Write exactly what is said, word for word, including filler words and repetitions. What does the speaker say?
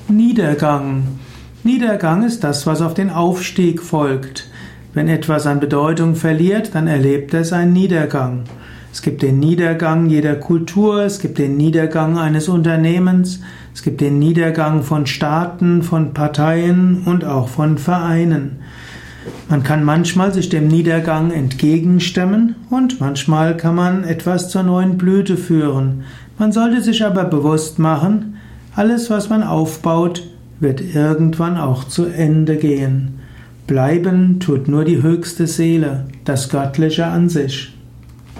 Niedergang. Niedergang ist das, was auf den Aufstieg folgt. Wenn etwas an Bedeutung verliert, dann erlebt es einen Niedergang. Es gibt den Niedergang jeder Kultur, es gibt den Niedergang eines Unternehmens, es gibt den Niedergang von Staaten, von Parteien und auch von Vereinen. Man kann manchmal sich dem Niedergang entgegenstemmen und manchmal kann man etwas zur neuen Blüte führen. Man sollte sich aber bewusst machen, alles, was man aufbaut, wird irgendwann auch zu Ende gehen. Bleiben tut nur die höchste Seele, das Göttliche an sich.